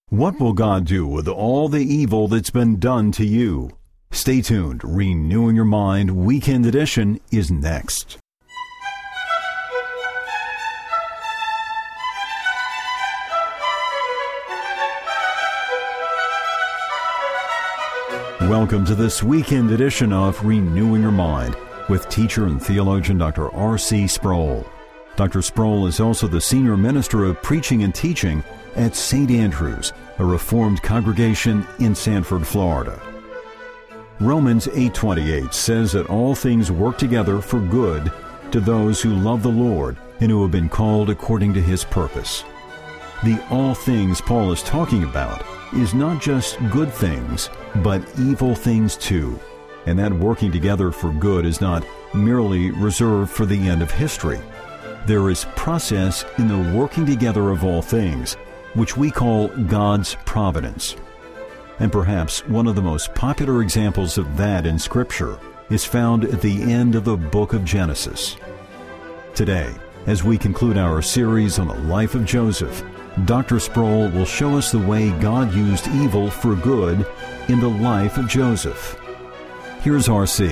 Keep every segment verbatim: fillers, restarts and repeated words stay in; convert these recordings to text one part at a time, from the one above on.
What will God do with all the evil that's been done to you? Stay tuned. Renewing Your Mind Weekend Edition is next. Welcome to this weekend edition of Renewing Your Mind with teacher and theologian Doctor R C Sproul. Doctor Sproul is also the senior minister of preaching and teaching at Saint Andrews, a Reformed congregation in Sanford, Florida. Romans eight twenty-eight says that all things work together for good to those who love the Lord and who have been called according to His purpose. The all things Paul is talking about is not just good things, but evil things too. And that working together for good is not merely reserved for the end of history. There is process in the working together of all things, which we call God's providence. And perhaps one of the most popular examples of that in Scripture is found at the end of the book of Genesis. Today, as we conclude our series on the life of Joseph, Doctor Sproul will show us the way God used evil for good in the life of Joseph. Here's R C.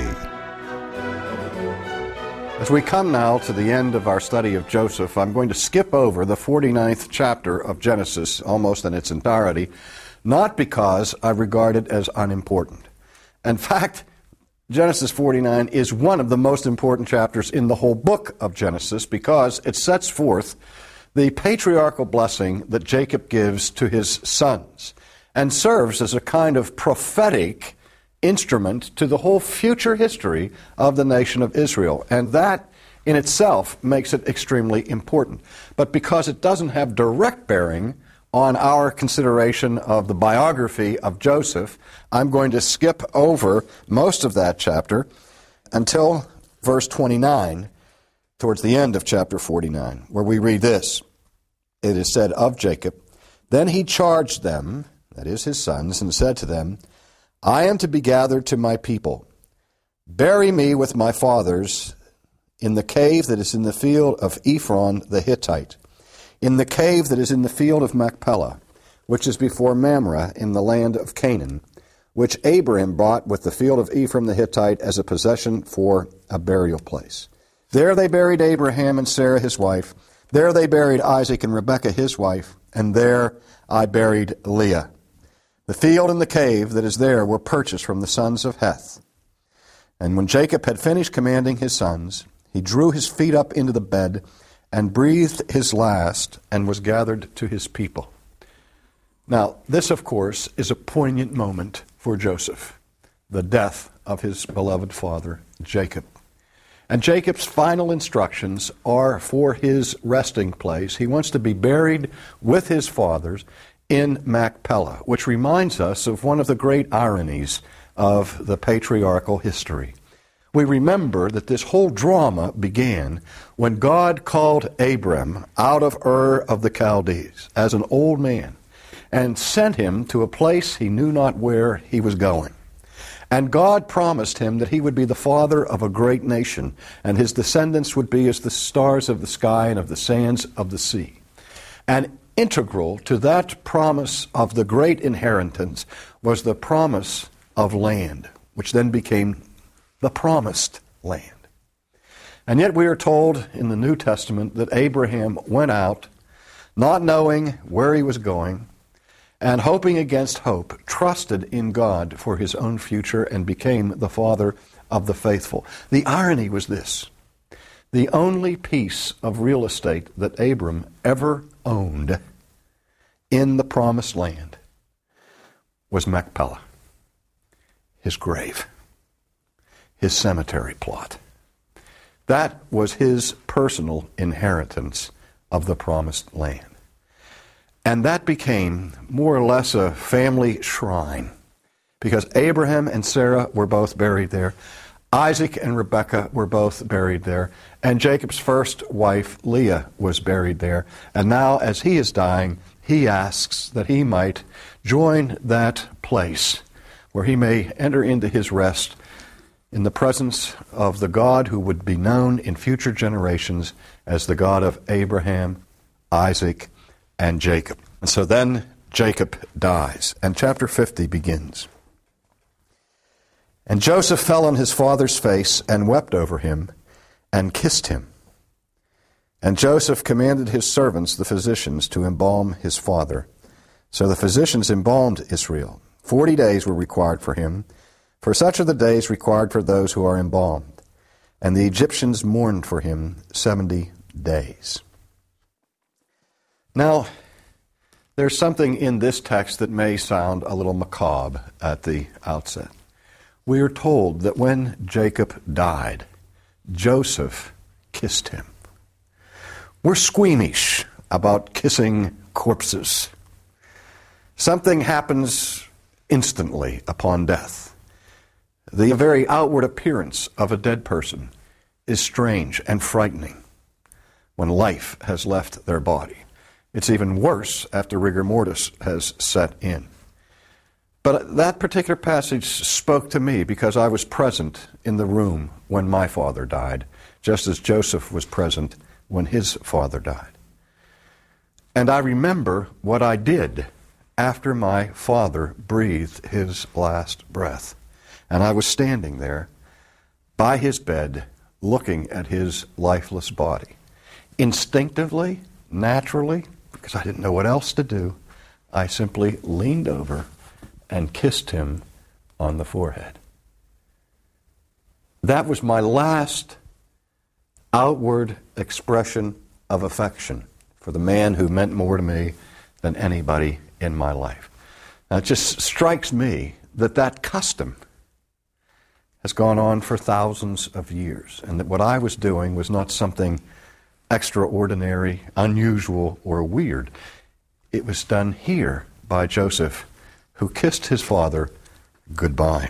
As we come now to the end of our study of Joseph, I'm going to skip over the forty-ninth chapter of Genesis almost in its entirety, not because I regard it as unimportant. In fact, Genesis forty-nine is one of the most important chapters in the whole book of Genesis because it sets forth the patriarchal blessing that Jacob gives to his sons and serves as a kind of prophetic instrument to the whole future history of the nation of Israel. And that in itself makes it extremely important. But because it doesn't have direct bearing on our consideration of the biography of Joseph, I'm going to skip over most of that chapter until verse twenty-nine, towards the end of chapter forty-nine, where we read this. It is said of Jacob, "Then he charged them," that is his sons, "and said to them, I am to be gathered to my people. Bury me with my fathers in the cave that is in the field of Ephron the Hittite, in the cave that is in the field of Machpelah, which is before Mamre in the land of Canaan, which Abraham bought with the field of Ephron the Hittite as a possession for a burial place. There they buried Abraham and Sarah his wife. There they buried Isaac and Rebekah his wife, and there I buried Leah. The field and the cave that is there were purchased from the sons of Heth. And when Jacob had finished commanding his sons, he drew his feet up into the bed and breathed his last and was gathered to his people." Now, this, of course, is a poignant moment for Joseph, the death of his beloved father, Jacob. And Jacob's final instructions are for his resting place. He wants to be buried with his fathers in Machpelah, which reminds us of one of the great ironies of the patriarchal history. We remember that this whole drama began when God called Abram out of Ur of the Chaldees as an old man and sent him to a place he knew not where he was going. And God promised him that he would be the father of a great nation, and his descendants would be as the stars of the sky and of the sands of the sea. And integral to that promise of the great inheritance was the promise of land, which then became the promised land. And yet we are told in the New Testament that Abraham went out, not knowing where he was going, and hoping against hope, trusted in God for his own future and became the father of the faithful. The irony was this: the only piece of real estate that Abram ever owned in the promised land was Machpelah, his grave, his cemetery plot. That was his personal inheritance of the promised land. And that became more or less a family shrine, because Abraham and Sarah were both buried there. Isaac and Rebekah were both buried there. And Jacob's first wife, Leah, was buried there. And now, as he is dying, he asks that he might join that place where he may enter into his rest in the presence of the God who would be known in future generations as the God of Abraham, Isaac, and Jacob. And so then Jacob dies, and chapter fifty begins. And Joseph fell on his father's face and wept over him and kissed him. And Joseph commanded his servants, the physicians, to embalm his father. So the physicians embalmed Israel. Forty days were required for him, for such are the days required for those who are embalmed. And the Egyptians mourned for him seventy days. Now, there's something in this text that may sound a little macabre at the outset. We are told that when Jacob died, Joseph kissed him. We're squeamish about kissing corpses. Something happens instantly upon death. The very outward appearance of a dead person is strange and frightening when life has left their body. It's even worse after rigor mortis has set in. But that particular passage spoke to me because I was present in the room when my father died, just as Joseph was present when his father died. And I remember what I did after my father breathed his last breath. And I was standing there by his bed looking at his lifeless body. Instinctively, naturally, because I didn't know what else to do, I simply leaned over and kissed him on the forehead. That was my last outward expression of affection for the man who meant more to me than anybody in my life. Now, it just strikes me that that custom has gone on for thousands of years, and that what I was doing was not something extraordinary, unusual, or weird. It was done here by Joseph, who kissed his father goodbye.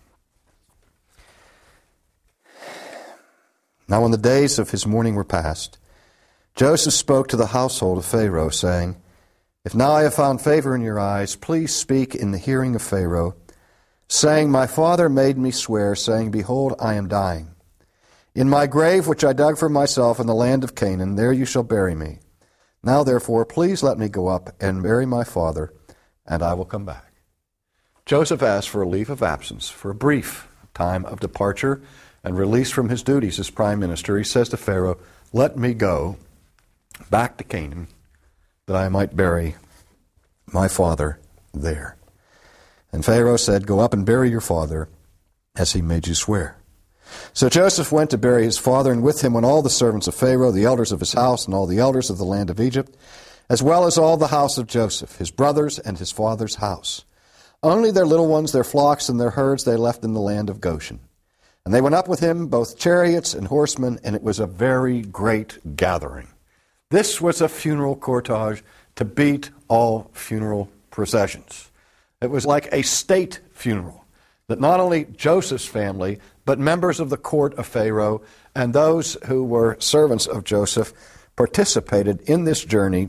Now when the days of his mourning were past, Joseph spoke to the household of Pharaoh, saying, If now I have found favor in your eyes, please speak in the hearing of Pharaoh, saying, My father made me swear, saying, Behold, I am dying. In my grave, which I dug for myself in the land of Canaan, there you shall bury me. Now therefore, please let me go up and bury my father, and I will come back. Joseph asked for a leave of absence, for a brief time of departure and release from his duties as prime minister. He says to Pharaoh, Let me go back to Canaan, that I might bury my father there. And Pharaoh said, Go up and bury your father, as he made you swear. So Joseph went to bury his father, and with him went all the servants of Pharaoh, the elders of his house, and all the elders of the land of Egypt, as well as all the house of Joseph, his brothers, and his father's house. Only their little ones, their flocks, and their herds they left in the land of Goshen. And they went up with him, both chariots and horsemen, and it was a very great gathering. This was a funeral cortege to beat all funeral processions. It was like a state funeral, that not only Joseph's family, but members of the court of Pharaoh and those who were servants of Joseph participated in this journey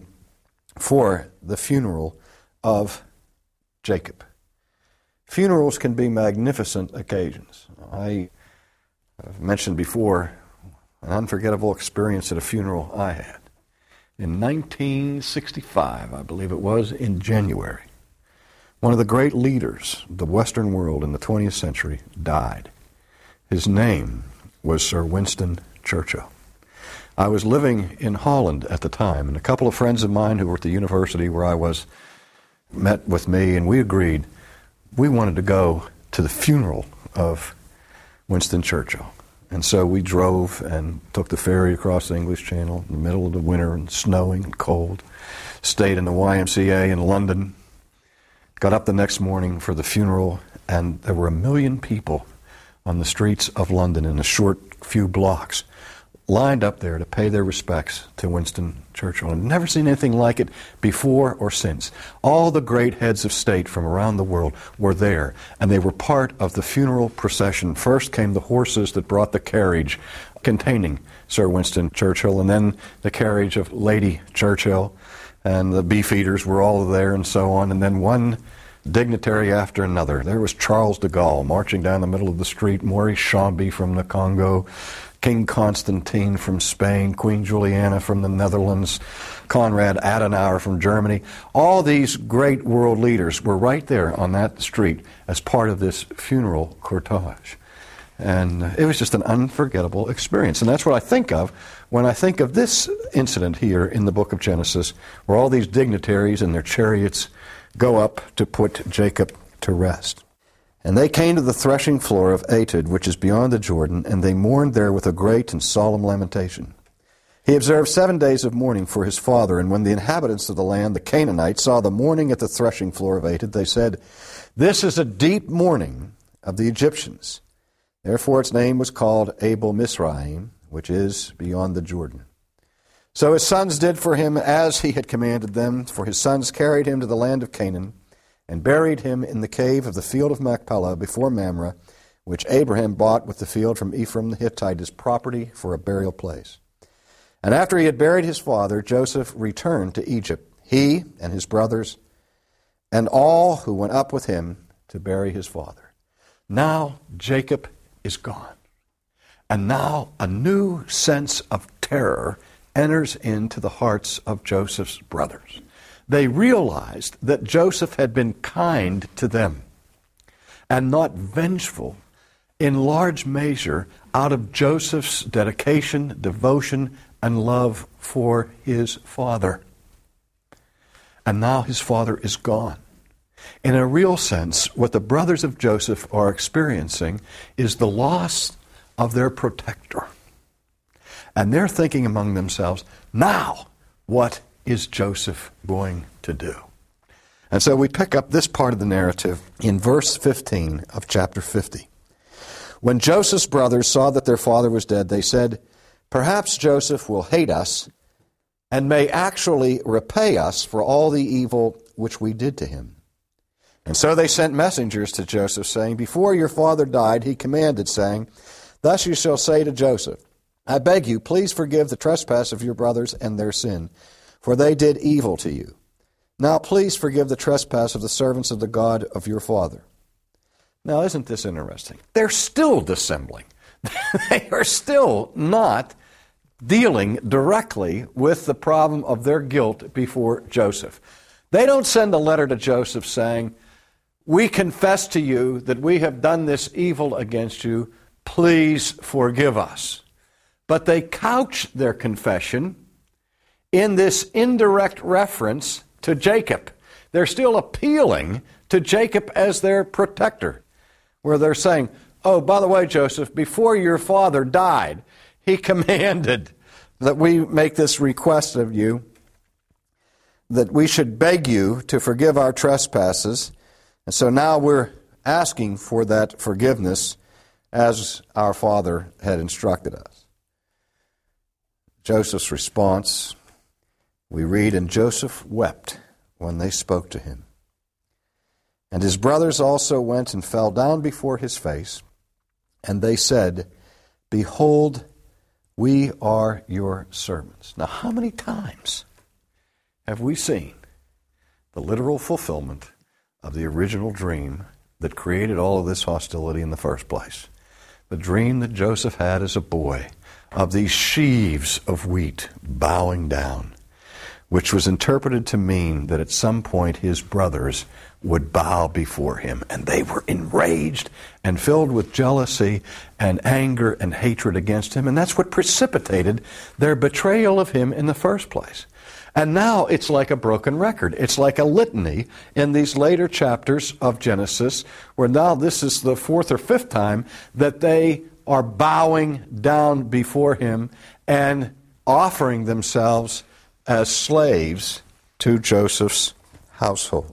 for the funeral of Jacob. Funerals can be magnificent occasions. I have mentioned before an unforgettable experience at a funeral I had. In nineteen sixty-five, I believe it was, in January, one of the great leaders of the Western world in the twentieth century died. His name was Sir Winston Churchill. I was living in Holland at the time, and a couple of friends of mine who were at the university where I was met with me, and we agreed we wanted to go to the funeral of Winston Churchill. And so we drove and took the ferry across the English Channel in the middle of the winter and snowing and cold, stayed in the Y M C A in London, got up the next morning for the funeral, and there were a million people on the streets of London in a short few blocks lined up there to pay their respects to Winston Churchill. I've never seen anything like it before or since. All the great heads of state from around the world were there, and they were part of the funeral procession. First came the horses that brought the carriage containing Sir Winston Churchill, and then the carriage of Lady Churchill, and the beefeaters were all there and so on. And then one dignitary after another. There was Charles de Gaulle marching down the middle of the street, Maurice Chambly from the Congo, King Constantine from Spain, Queen Juliana from the Netherlands, Konrad Adenauer from Germany. All these great world leaders were right there on that street as part of this funeral cortege. And it was just an unforgettable experience. And that's what I think of when I think of this incident here in the book of Genesis, where all these dignitaries and their chariots go up to put Jacob to rest. And they came to the threshing floor of Atad, which is beyond the Jordan, and they mourned there with a great and solemn lamentation. He observed seven days of mourning for his father, and when the inhabitants of the land, the Canaanites, saw the mourning at the threshing floor of Atad, they said, "This is a deep mourning of the Egyptians." Therefore its name was called Abel Mizraim, which is beyond the Jordan. So his sons did for him as he had commanded them, for his sons carried him to the land of Canaan, and buried him in the cave of the field of Machpelah before Mamre, which Abraham bought with the field from Ephraim the Hittite as property for a burial place. And after he had buried his father, Joseph returned to Egypt, he and his brothers, and all who went up with him to bury his father. Now Jacob is gone. And now a new sense of terror enters into the hearts of Joseph's brothers. They realized that Joseph had been kind to them and not vengeful, in large measure out of Joseph's dedication, devotion, and love for his father. And now his father is gone. In a real sense, what the brothers of Joseph are experiencing is the loss of their protector. And they're thinking among themselves, now, what is Joseph going to do? And so we pick up this part of the narrative in verse fifteen of chapter fifty. When Joseph's brothers saw that their father was dead, they said, "Perhaps Joseph will hate us and may actually repay us for all the evil which we did to him." And so they sent messengers to Joseph, saying, "Before your father died, he commanded, saying, Thus you shall say to Joseph, I beg you, please forgive the trespass of your brothers and their sin, for they did evil to you. Now please forgive the trespass of the servants of the God of your father." Now, isn't this interesting? They're still dissembling. They are still not dealing directly with the problem of their guilt before Joseph. They don't send a letter to Joseph saying, "We confess to you that we have done this evil against you. Please forgive us." But they couch their confession in this indirect reference to Jacob. They're still appealing to Jacob as their protector, where they're saying, "Oh, by the way, Joseph, before your father died, he commanded that we make this request of you, that we should beg you to forgive our trespasses. And so now we're asking for that forgiveness as our father had instructed us." Joseph's response, we read, "And Joseph wept when they spoke to him. And his brothers also went and fell down before his face, and they said, Behold, we are your servants." Now, how many times have we seen the literal fulfillment of the original dream that created all of this hostility in the first place? The dream that Joseph had as a boy of these sheaves of wheat bowing down, which was interpreted to mean that at some point his brothers would bow before him. And they were enraged and filled with jealousy and anger and hatred against him. And that's what precipitated their betrayal of him in the first place. And now it's like a broken record. It's like a litany in these later chapters of Genesis, where now this is the fourth or fifth time that they are bowing down before him and offering themselves as slaves to Joseph's household.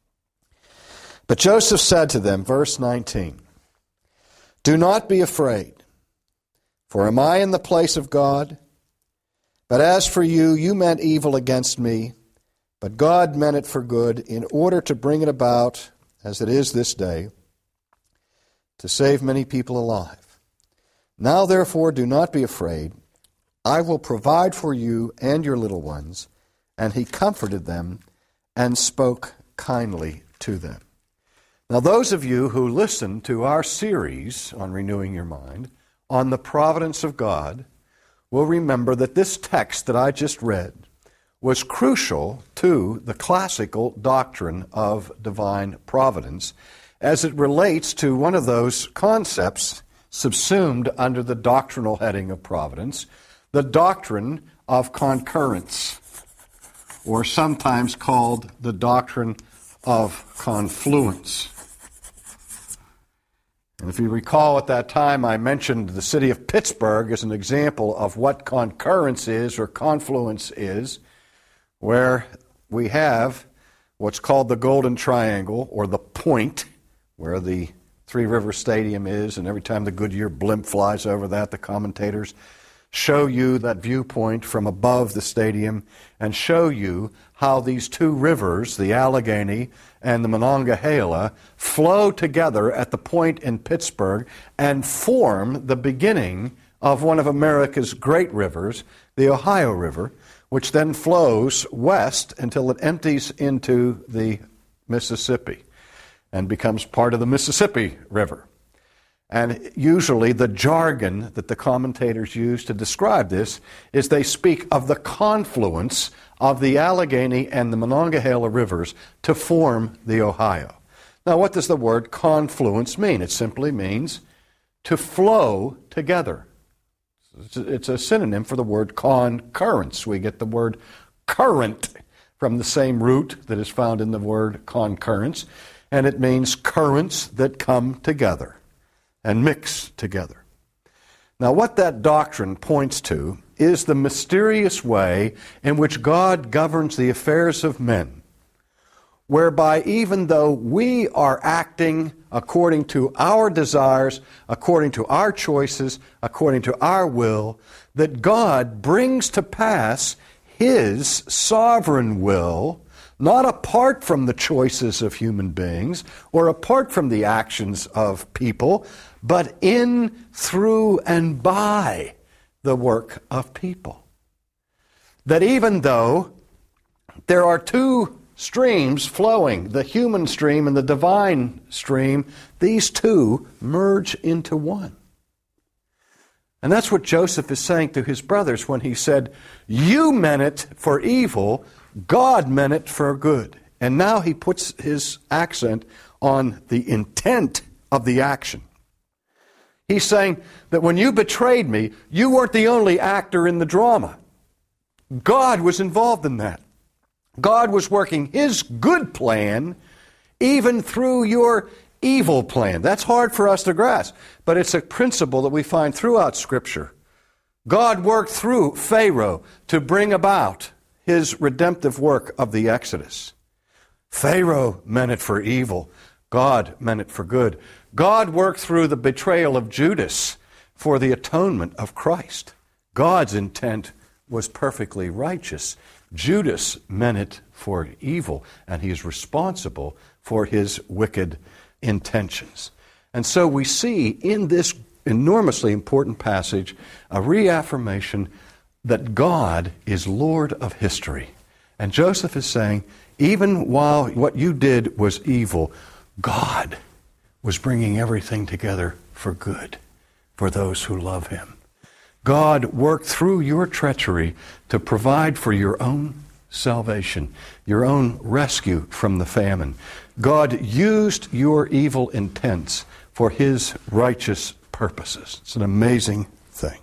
But Joseph said to them, verse nineteen, "Do not be afraid, for am I in the place of God? But as for you, you meant evil against me, but God meant it for good, in order to bring it about, as it is this day, to save many people alive. Now therefore do not be afraid. I will provide for you and your little ones." And he comforted them and spoke kindly to them. Now, those of you who listen to our series on Renewing Your Mind on the providence of God will remember that this text that I just read was crucial to the classical doctrine of divine providence as it relates to one of those concepts subsumed under the doctrinal heading of providence, the doctrine of concurrence, or sometimes called the doctrine of confluence. And if you recall, at that time I mentioned the city of Pittsburgh as an example of what concurrence is or confluence is, where we have what's called the Golden Triangle, or the point, where the Three River Stadium is, and every time the Goodyear blimp flies over that, the commentators show you that viewpoint from above the stadium and show you how these two rivers, the Allegheny and the Monongahela, flow together at the point in Pittsburgh and form the beginning of one of America's great rivers, the Ohio River, which then flows west until it empties into the Mississippi and becomes part of the Mississippi River. And usually the jargon that the commentators use to describe this is they speak of the confluence of the Allegheny and the Monongahela rivers to form the Ohio. Now, what does the word confluence mean? It simply means to flow together. It's a synonym for the word concurrence. We get the word current from the same root that is found in the word concurrence, and it means currents that come together and mix together. Now, what that doctrine points to is the mysterious way in which God governs the affairs of men, whereby even though we are acting according to our desires, according to our choices, according to our will, that God brings to pass His sovereign will, not apart from the choices of human beings or apart from the actions of people, but in, through, and by the work of people. That even though there are two streams flowing, the human stream and the divine stream, these two merge into one. And that's what Joseph is saying to his brothers when he said, "You meant it for evil, God meant it for good." And now he puts his accent on the intent of the action. He's saying that when you betrayed me, you weren't the only actor in the drama. God was involved in that. God was working His good plan even through your evil plan. That's hard for us to grasp, but it's a principle that we find throughout Scripture. God worked through Pharaoh to bring about His redemptive work of the Exodus. Pharaoh meant it for evil. God meant it for good. God worked through the betrayal of Judas for the atonement of Christ. God's intent was perfectly righteous. Judas meant it for evil, and he is responsible for his wicked intentions. And so we see in this enormously important passage a reaffirmation that God is Lord of history. And Joseph is saying, even while what you did was evil, God was bringing everything together for good for those who love Him. God worked through your treachery to provide for your own salvation, your own rescue from the famine. God used your evil intents for His righteous purposes. It's an amazing thing.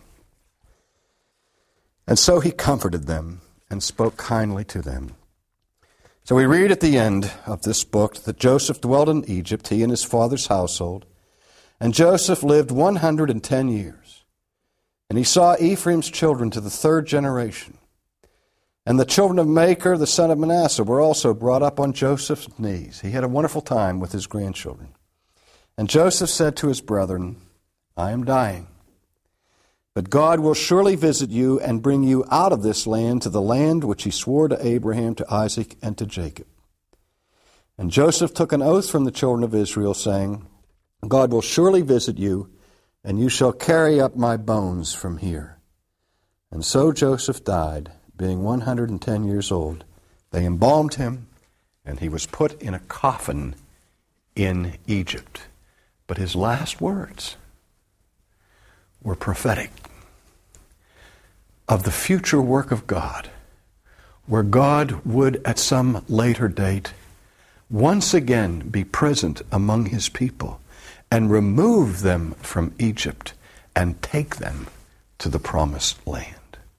And so He comforted them and spoke kindly to them. So we read at the end of this book that Joseph dwelt in Egypt, he and his father's household, and Joseph lived one hundred and ten years. And he saw Ephraim's children to the third generation. And the children of Machir, the son of Manasseh, were also brought up on Joseph's knees. He had a wonderful time with his grandchildren. And Joseph said to his brethren, "I am dying, but God will surely visit you and bring you out of this land to the land which He swore to Abraham, to Isaac, and to Jacob." And Joseph took an oath from the children of Israel, saying, "God will surely visit you, and you shall carry up my bones from here." And so Joseph died, being one hundred and ten years old. They embalmed him, and he was put in a coffin in Egypt. But his last words were prophetic of the future work of God, where God would at some later date once again be present among his people and remove them from Egypt and take them to the promised land.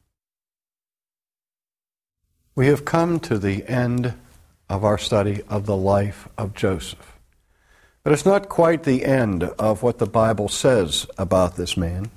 We have come to the end of our study of the life of Joseph. But it's not quite the end of what the Bible says about this man.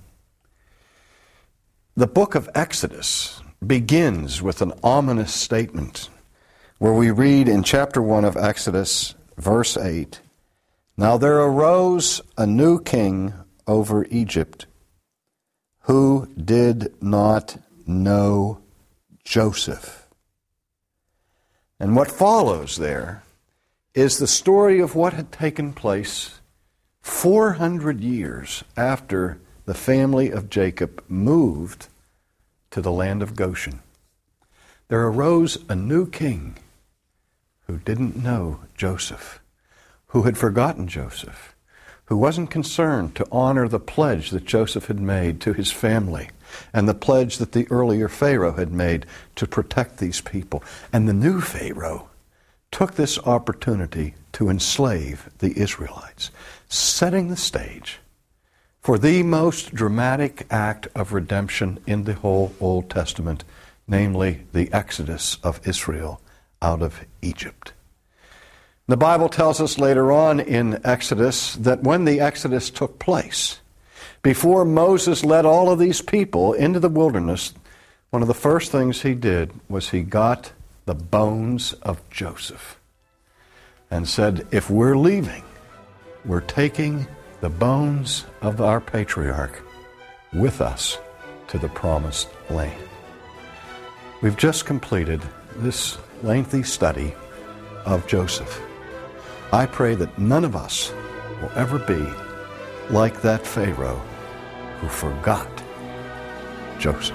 The book of Exodus begins with an ominous statement where we read in chapter one of Exodus, verse eight, "Now there arose a new king over Egypt who did not know Joseph." And what follows there is the story of what had taken place four hundred years after the family of Jacob moved to the land of Goshen. There arose a new king who didn't know Joseph, who had forgotten Joseph, who wasn't concerned to honor the pledge that Joseph had made to his family and the pledge that the earlier Pharaoh had made to protect these people. And the new Pharaoh took this opportunity to enslave the Israelites, setting the stage for the most dramatic act of redemption in the whole Old Testament, namely the exodus of Israel out of Egypt. The Bible tells us later on in Exodus that when the Exodus took place, before Moses led all of these people into the wilderness, one of the first things he did was he got the bones of Joseph and said, if we're leaving, we're taking the bones of our patriarch with us to the promised land. We've just completed this lengthy study of Joseph. I pray that none of us will ever be like that Pharaoh who forgot Joseph.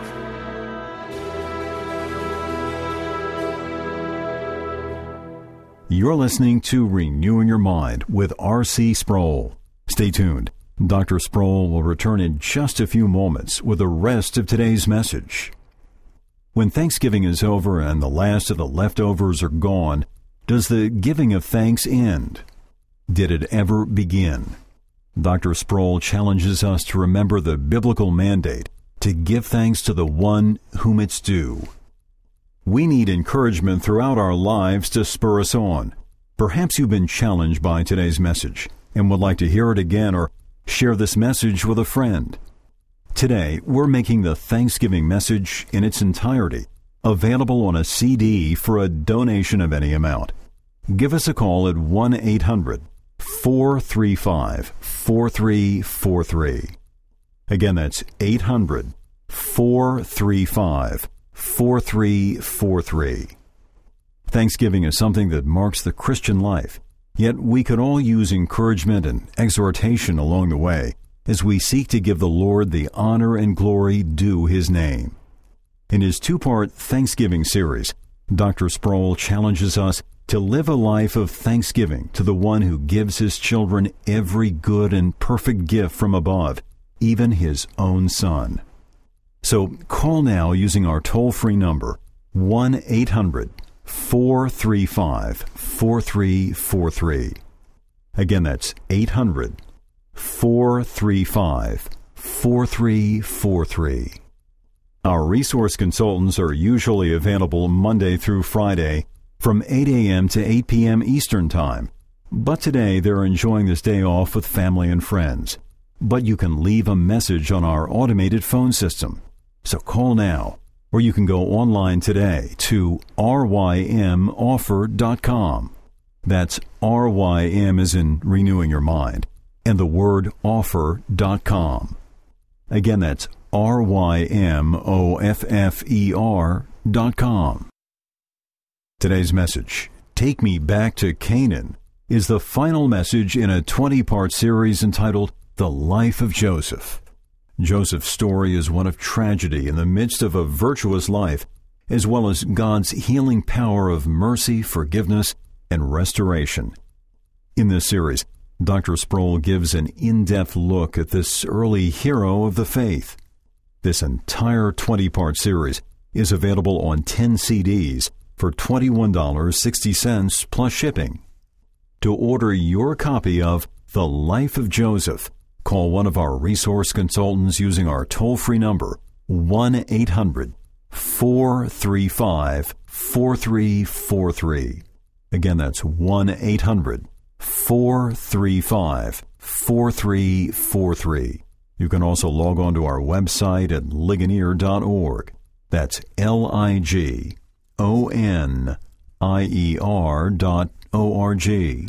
You're listening to Renewing Your Mind with R C Sproul. Stay tuned. Doctor Sproul will return in just a few moments with the rest of today's message. When Thanksgiving is over and the last of the leftovers are gone, does the giving of thanks end? Did it ever begin? Doctor Sproul challenges us to remember the biblical mandate to give thanks to the one whom it's due. We need encouragement throughout our lives to spur us on. Perhaps you've been challenged by today's message and would like to hear it again or share this message with a friend. Today, we're making the Thanksgiving message in its entirety available on a C D for a donation of any amount. Give us a call at one eight hundred four three five four three four three. Again, that's eight hundred four three five four three four three. Thanksgiving is something that marks the Christian life, yet we could all use encouragement and exhortation along the way as we seek to give the Lord the honor and glory due His name. In his two-part Thanksgiving series, Doctor Sproul challenges us to live a life of thanksgiving to the one who gives his children every good and perfect gift from above, even his own Son. So call now using our toll-free number, one eight hundred four three five four three four three. Again, that's eight hundred four three five four three four three. Our resource consultants are usually available Monday through Friday from eight a.m. to eight p.m. Eastern Time. But today they're enjoying this day off with family and friends. But you can leave a message on our automated phone system. So call now, or you can go online today to r y m offer dot com. That's R Y M as in renewing your mind, and the word offer dot com. Again, that's R Y M O F F E R dot com. Today's message, Take Me Back to Canaan, is the final message in a twenty-part series entitled The Life of Joseph. Joseph's story is one of tragedy in the midst of a virtuous life, as well as God's healing power of mercy, forgiveness, and restoration. In this series, Doctor Sproul gives an in-depth look at this early hero of the faith. This entire twenty-part series is available on ten C Ds for twenty-one dollars and sixty cents plus shipping. To order your copy of The Life of Joseph, call one of our resource consultants using our toll-free number, one eight hundred, four three five, four three four three. Again, that's one eight hundred, four three five, four three four three. You can also log on to our website at ligonier dot org. That's L I G O N I E R dot O R G.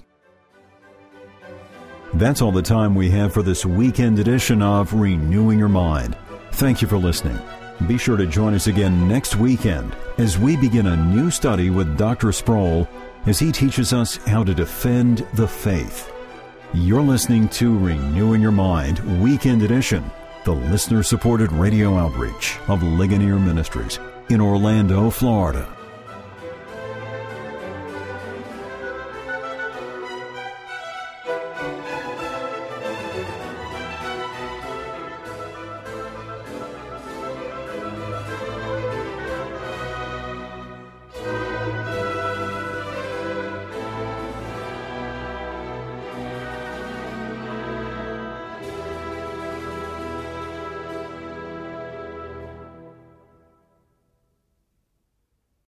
That's all the time we have for this weekend edition of Renewing Your Mind. Thank you for listening. Be sure to join us again next weekend as we begin a new study with Doctor Sproul as he teaches us how to defend the faith. You're listening to Renewing Your Mind Weekend Edition, the listener-supported radio outreach of Ligonier Ministries in Orlando, Florida.